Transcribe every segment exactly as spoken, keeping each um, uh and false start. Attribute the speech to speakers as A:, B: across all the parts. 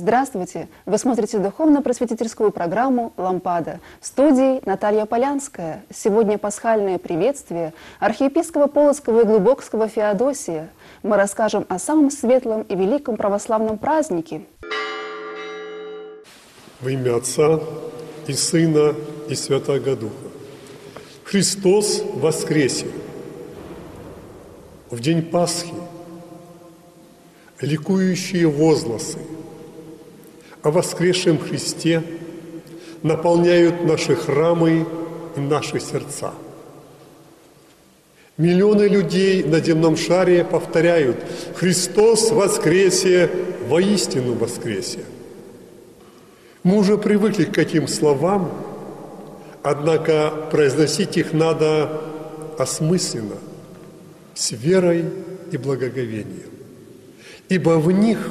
A: Здравствуйте! Вы смотрите духовно-просветительскую программу «Лампада». В студии Наталья Полянская. Сегодня пасхальное приветствие архиепископа Полоцкого и Глубокского Феодосия. Мы расскажем о самом светлом и великом православном празднике.
B: Во имя Отца и Сына и Святаго Духа. Христос воскресе! В день Пасхи ликующие возгласы о воскресшем Христе наполняют наши храмы и наши сердца. Миллионы людей на земном шаре повторяют: «Христос воскресе, воистину воскресе». Мы уже привыкли к этим словам, однако произносить их надо осмысленно, с верой и благоговением, ибо в них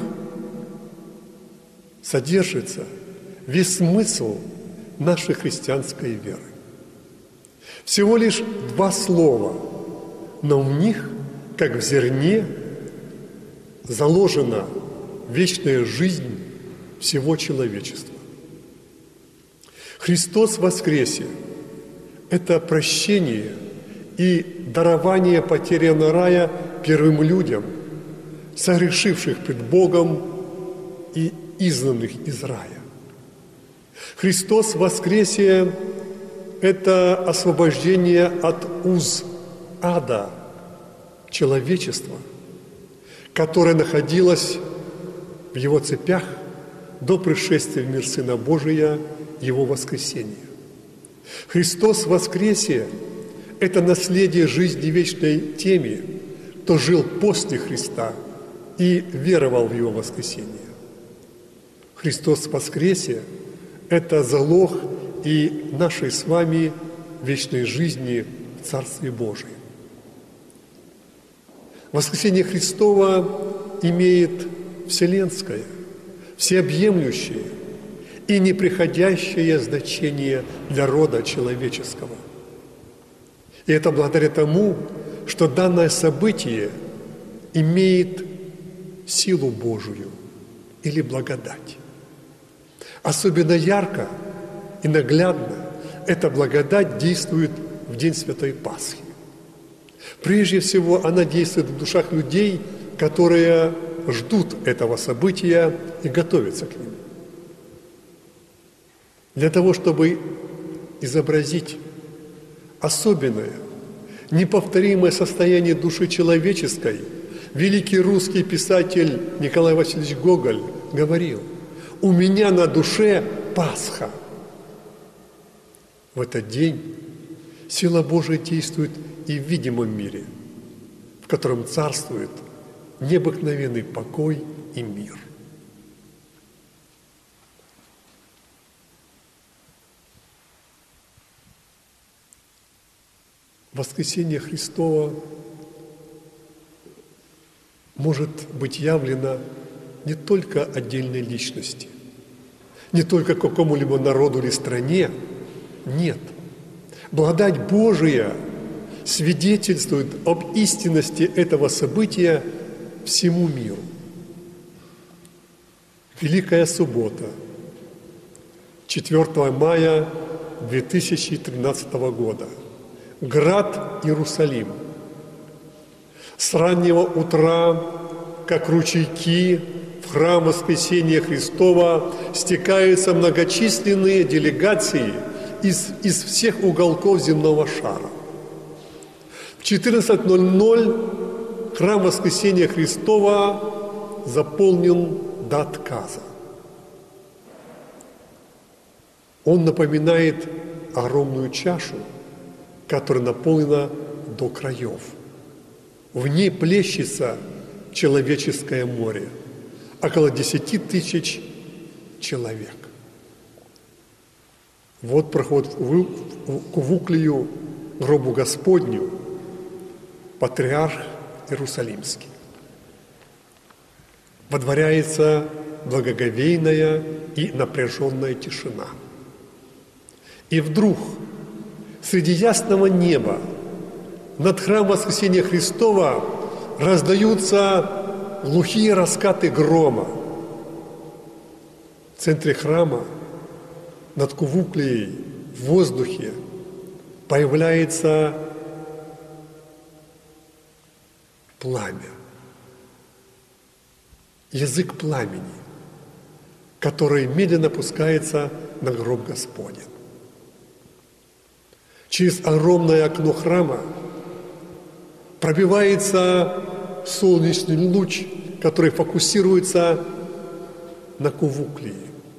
B: содержится весь смысл нашей христианской веры. Всего лишь два слова, но в них, как в зерне, заложена вечная жизнь всего человечества. Христос воскресе – это прощение и дарование потерянного рая первым людям, согрешивших пред Богом и изгнанных из рая. Христос воскресе – это освобождение от уз ада человечества, которое находилось в его цепях до пришествия в мир Сына Божия, Его воскресения. Христос воскресе – это наследие жизни вечной теми, кто жил после Христа и веровал в Его воскресение. Христос воскресе – это залог и нашей с вами вечной жизни в Царстве Божьем. Воскресение Христова имеет вселенское, всеобъемлющее и неприходящее значение для рода человеческого. И это благодаря тому, что данное событие имеет силу Божию или благодать. Особенно ярко и наглядно эта благодать действует в день Святой Пасхи. Прежде всего, она действует в душах людей, которые ждут этого события и готовятся к нему. Для того, чтобы изобразить особенное, неповторимое состояние души человеческой, великий русский писатель Николай Васильевич Гоголь говорил: «У меня на душе Пасха». В этот день сила Божия действует и в видимом мире, в котором царствует необыкновенный покой и мир. Воскресение Христово может быть явлено не только отдельной личности, не только какому-либо народу или стране. Нет. Благодать Божия свидетельствует об истинности этого события всему миру. Великая суббота, четвёртого мая две тысячи тринадцатого года. Град Иерусалим. С раннего утра, как ручейки, в храм Воскресения Христова стекаются многочисленные делегации из, из всех уголков земного шара. В четырнадцать ноль ноль храм Воскресения Христова заполнен до отказа. Он напоминает огромную чашу, которая наполнена до краев. В ней плещется человеческое море, около десяти тысяч человек. Вот проход к Вуклию, гробу Господню, патриарх Иерусалимский. Водворяется благоговейная и напряженная тишина. И вдруг среди ясного неба над храмом Воскресения Христова раздаются глухие раскаты грома. центре храма над кувуклией в воздухе появляется пламя, язык пламени, который медленно опускается на гроб Господень. Через огромное окно храма пробивается солнечный луч, который фокусируется на кувуклии.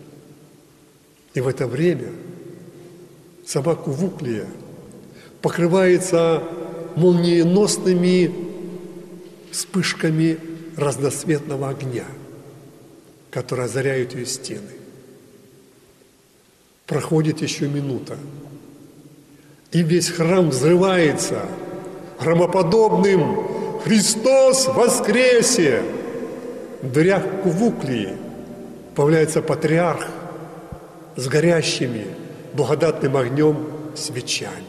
B: И в это время сама кувуклия покрывается молниеносными вспышками разноцветного огня, которые озаряют ее стены. Проходит еще минута, и весь храм взрывается громоподобным «Христос воскресе!». В дверях кувуклии появляется патриарх с горящими благодатным огнем свечами.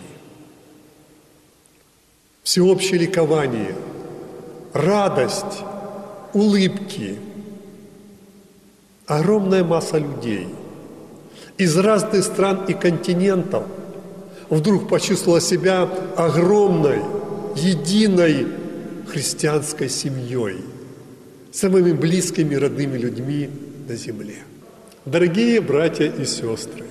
B: Всеобщее ликование, радость, улыбки. Огромная масса людей из разных стран и континентов вдруг почувствовала себя огромной, единой христианской семьей, самыми близкими, родными людьми на земле. Дорогие братья и сестры,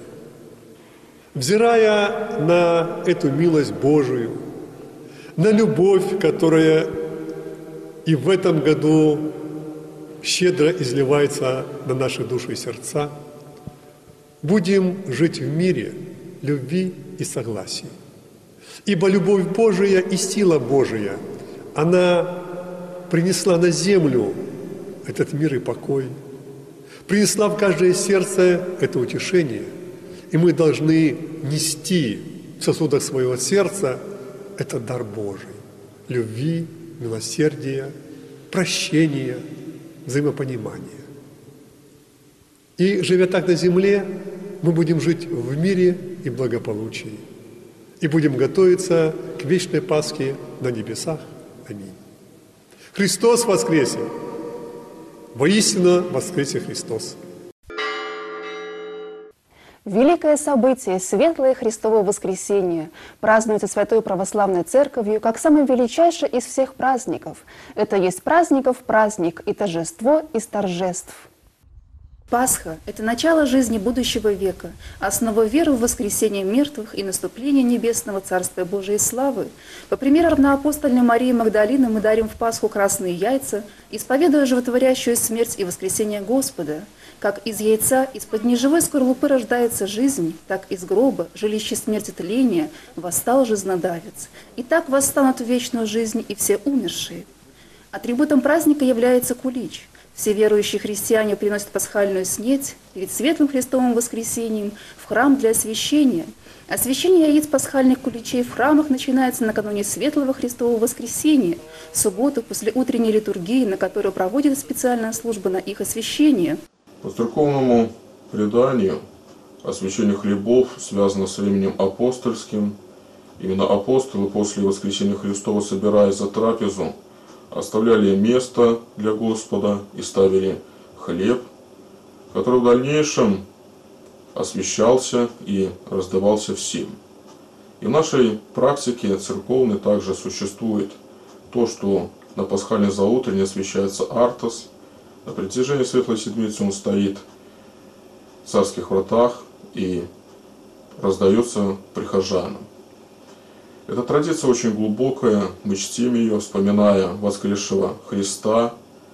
B: взирая на эту милость Божию, на любовь, которая и в этом году щедро изливается на наши души и сердца, будем жить в мире, любви и согласии. Ибо любовь Божия и сила Божия, она принесла на землю этот мир и покой, принесла в каждое сердце это утешение, и мы должны нести в сосудах своего сердца этот дар Божий – любви, милосердия, прощения, взаимопонимания. И, живя так на земле, мы будем жить в мире и благополучии, и будем готовиться к вечной Пасхе на небесах. Аминь. Христос воскресе! Воистину воскресе Христос!
A: Великое событие, светлое Христово воскресение, празднуется Святой Православной Церковью как самый величайший из всех праздников. Это есть праздников праздник и торжество из торжеств.
C: Пасха – это начало жизни будущего века, основа веры в воскресение мертвых и наступление небесного Царства Божией славы. По примеру равноапостольной Марии Магдалины мы дарим в Пасху красные яйца, исповедуя животворящую смерть и воскресение Господа. Как из яйца, из-под неживой скорлупы рождается жизнь, так из гроба, жилище смерти тления, восстал жизнодавец. И так восстанут в вечную жизнь и все умершие. Атрибутом праздника является кулич. Все верующие христиане приносят пасхальную снеть перед светлым Христовым воскресением в храм для освящения. Освящение яиц пасхальных куличей в храмах начинается накануне светлого Христового воскресения, в субботу после утренней литургии, на которую проводится специальная служба на их освящение.
D: По церковному преданию освящение хлебов связано с временем апостольским. Именно апостолы после воскресения Христова, собираясь за трапезу, оставляли место для Господа и ставили хлеб, который в дальнейшем освящался и раздавался всем. И в нашей практике церковной также существует то, что на пасхальной заутрене освящается артос, на протяжении Светлой Седмицы он стоит в царских вратах и раздается прихожанам. Эта традиция очень глубокая, мы чтим ее, вспоминая воскресшего Христа.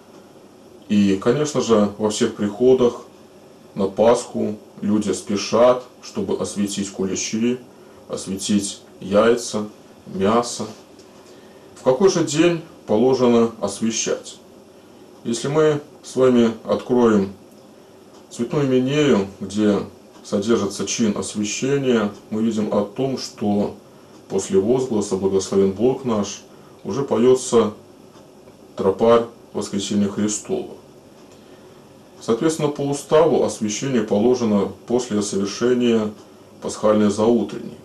D: И, конечно же, во всех приходах на Пасху люди спешат, чтобы осветить куличи, осветить яйца, мясо. В какой же день положено освящать? Если мы с вами откроем Цветную Минею, где содержится чин освящения, мы видим о том, что после возгласа «Благословен Бог наш» уже поется тропарь Воскресения Христова. Соответственно, по уставу освящение положено после совершения пасхальной заутренней.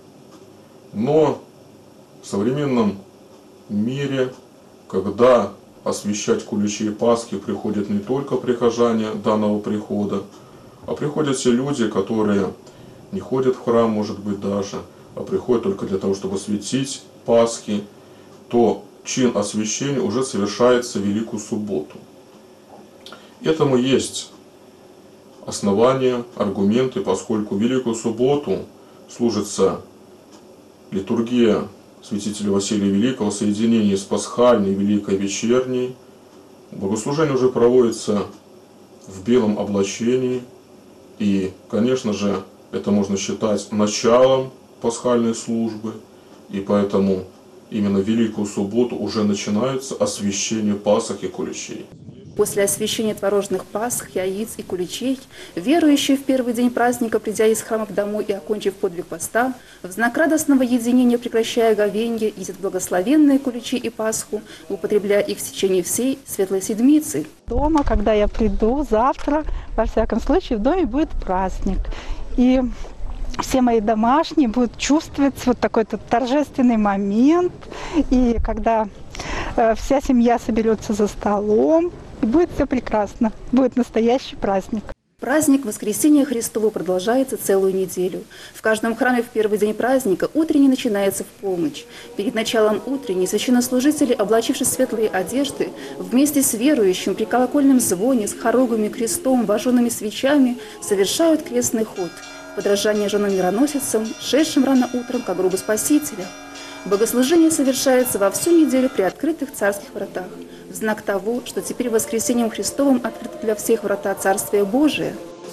D: Но в современном мире, когда освящать куличи и Пасхи приходят не только прихожане данного прихода, А приходят те люди, которые не ходят в храм, может быть, даже, а приходят только для того, чтобы осветить Пасхи, то чин освящения уже совершается в Великую Субботу. Этому есть основания, аргументы, поскольку в Великую Субботу служится литургия святителя Василия Великого в соединении с пасхальной и великой вечерней. Богослужение уже проводится в белом облачении, и, конечно же, это можно считать началом пасхальной службы, и поэтому именно в Великую Субботу уже начинается освящение Пасх и куличей.
C: После освящения творожных пасх, яиц и куличей, верующие в первый день праздника, придя из храмов домой и окончив подвиг поста, в знак радостного единения, прекращая говенье, едят благословенные куличи и Пасху, употребляя их в течение всей Светлой Седмицы.
E: Дома, когда я приду завтра, во всяком случае, в доме будет праздник. И все мои домашние будут чувствовать вот такой-то торжественный момент. И когда э, вся семья соберется за столом, и будет все прекрасно. Будет настоящий праздник.
C: Праздник Воскресения Христова продолжается целую неделю. В каждом храме в первый день праздника утренний начинается в полночь. Перед началом утренней священнослужители, облачившись в светлые одежды, вместе с верующим при колокольном звоне, с хоругвами, крестом, вожженными свечами совершают крестный ход. Подражание женам-мироносицам, шедшим рано утром ко гробу Спасителя. Богослужение совершается во всю неделю при открытых царских вратах, в знак того, что теперь воскресением Христовым открыты для всех врата Царствия Божия.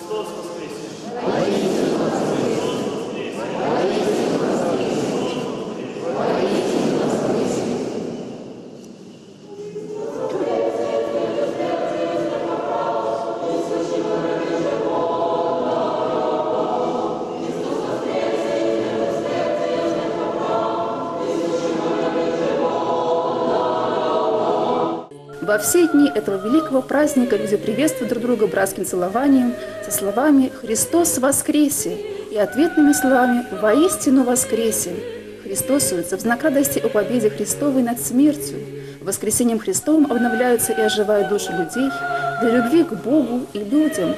C: Во все дни этого великого праздника люди приветствуют друг друга братским целованием со словами «Христос воскресе!» и ответными словами «Воистину воскресе!». Христосуется в знак радости о победе Христовой над смертью. Воскресением Христовым обновляются и оживают души людей для любви к Богу и людям.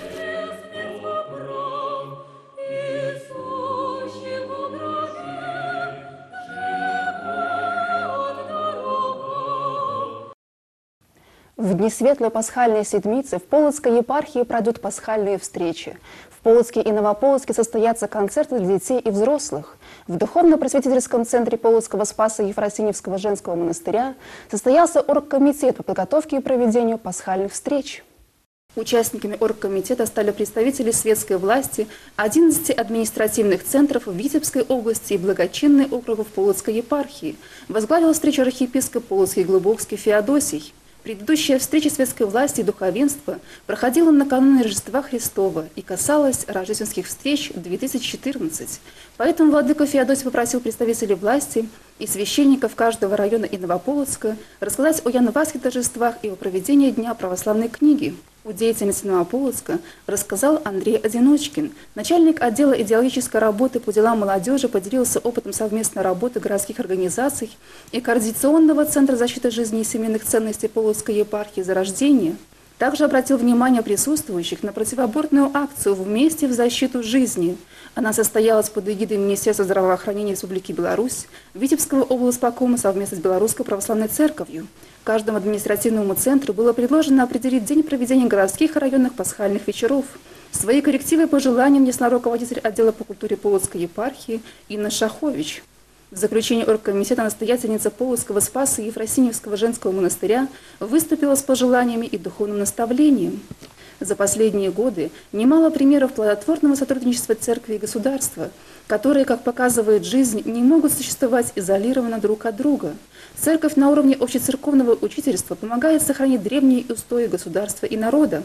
A: В дни Светлой Пасхальной Седмицы в Полоцкой епархии пройдут пасхальные встречи. В Полоцке и Новополоцке состоятся концерты для детей и взрослых. В Духовно-просветительском центре Полоцкого Спаса Ефросиньевского женского монастыря состоялся оргкомитет по подготовке и проведению пасхальных встреч.
C: Участниками оргкомитета стали представители светской власти одиннадцати административных центров в Витебской области и благочинных округов Полоцкой епархии. Возглавил встречу архиепископ Полоцкий и Глубокский Феодосий. Предыдущая встреча светской власти и духовенства проходила накануне Рождества Христова и касалась рождественских встреч две тысячи четырнадцать. Поэтому владыка Феодосий попросил представителей власти и священников каждого района и Новополоцка рассказать о январских торжествах и о проведении Дня православной книги. О деятельности Новополоцка рассказал Андрей Одиночкин. Начальник отдела идеологической работы по делам молодежи поделился опытом совместной работы городских организаций и Координационного центра защиты жизни и семейных ценностей Полоцкой епархии «Зарождение». Также обратил внимание присутствующих на противоабортную акцию «Вместе в защиту жизни». Она состоялась под эгидой Министерства здравоохранения Республики Беларусь, Витебского облсполкома совместно с Белорусской православной церковью. Каждому административному центру было предложено определить день проведения городских и районных пасхальных вечеров. Свои коррективы и пожелания внесла руководитель отдела по культуре Полоцкой епархии Инна Шахович. В заключении оргкомитета настоятельница Полоцкого Спаса Ефросиньевского женского монастыря выступила с пожеланиями и духовным наставлением. За последние годы немало примеров плодотворного сотрудничества церкви и государства, которые, как показывает жизнь, не могут существовать изолированно друг от друга. Церковь на уровне общецерковного учительства помогает сохранить древние устои государства и народа.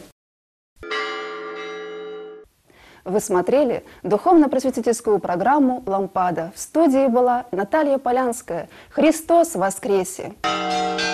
A: Вы смотрели духовно-просветительскую программу «Лампада». В студии была Наталья Полянская. Христос воскресе!